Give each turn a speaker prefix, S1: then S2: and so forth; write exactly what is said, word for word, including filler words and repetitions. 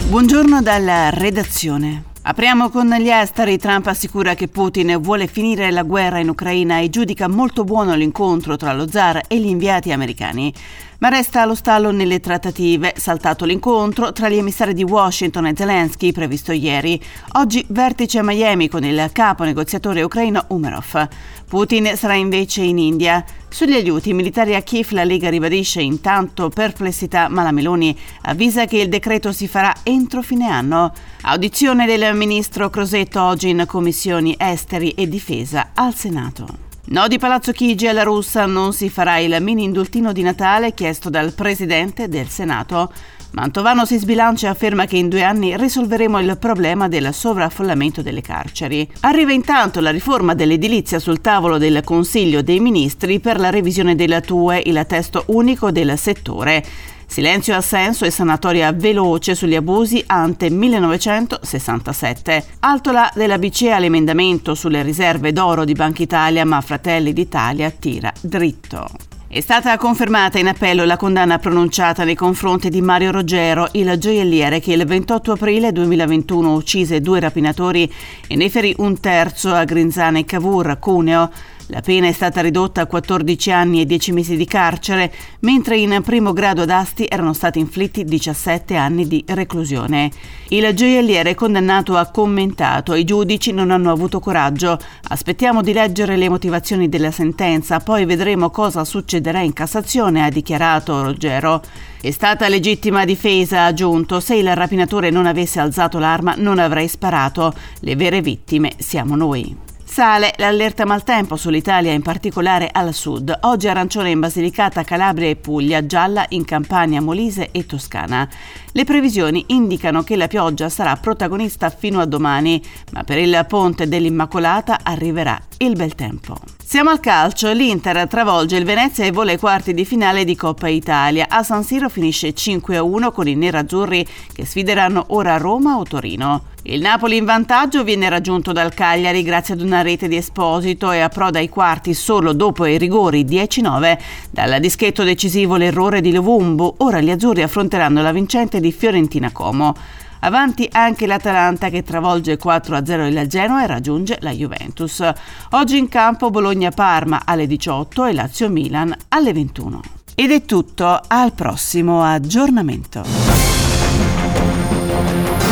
S1: Buongiorno dalla redazione. Apriamo con gli esteri. Trump assicura che Putin vuole finire la guerra in Ucraina e giudica molto buono l'incontro tra lo zar e gli inviati americani. Ma resta allo stallo nelle trattative, saltato l'incontro tra gli emissari di Washington e Zelensky previsto ieri. Oggi vertice a Miami con il capo negoziatore ucraino Umerov. Putin sarà invece in India. Sugli aiuti militari a Kiev la Lega ribadisce intanto perplessità, ma la Meloni avvisa che il decreto si farà entro fine anno. Audizione del ministro Crosetto oggi in commissioni esteri e difesa al Senato. No di Palazzo Chigi alla russa, non si farà il mini indultino di Natale chiesto dal presidente del Senato. Mantovano si sbilancia e afferma che in due anni risolveremo il problema del sovraffollamento delle carceri. Arriva intanto la riforma dell'edilizia sul tavolo del Consiglio dei Ministri per la revisione della T U E, il testo unico del settore. Silenzio assenso e sanatoria veloce sugli abusi ante millenovecentosessantasette. Altola della B C E all'emendamento sulle riserve d'oro di Banca Italia, ma Fratelli d'Italia tira dritto. È stata confermata in appello la condanna pronunciata nei confronti di Mario Roggero, il gioielliere che il ventotto aprile duemilaventuno uccise due rapinatori e ne ferì un terzo a Grinzane e Cavour, Cuneo. La pena è stata ridotta a quattordici anni e dieci mesi di carcere, mentre in primo grado ad Asti erano stati inflitti diciassette anni di reclusione. Il gioielliere condannato ha commentato: i giudici non hanno avuto coraggio. Aspettiamo di leggere le motivazioni della sentenza, poi vedremo cosa succederà in Cassazione, ha dichiarato Roggero. È stata legittima difesa, ha aggiunto. Se il rapinatore non avesse alzato l'arma non avrei sparato. Le vere vittime siamo noi. Sale l'allerta maltempo sull'Italia, in particolare al sud. Oggi arancione in Basilicata, Calabria e Puglia, gialla in Campania, Molise e Toscana. Le previsioni indicano che la pioggia sarà protagonista fino a domani, ma per il ponte dell'Immacolata arriverà il bel tempo. Siamo al calcio. L'Inter travolge il Venezia e vola ai quarti di finale di Coppa Italia. A San Siro finisce cinque a uno con i nerazzurri che sfideranno ora Roma o Torino. Il Napoli in vantaggio viene raggiunto dal Cagliari grazie ad una rete di Esposito e approda ai quarti solo dopo i rigori dieci nove. Dal dischetto decisivo l'errore di Lovumbu. Ora gli azzurri affronteranno la vincente di Fiorentina Como. Avanti anche l'Atalanta che travolge quattro a zero il Genoa e raggiunge la Juventus. Oggi in campo Bologna-Parma alle diciotto e Lazio-Milan alle ventuno. Ed è tutto, al prossimo aggiornamento.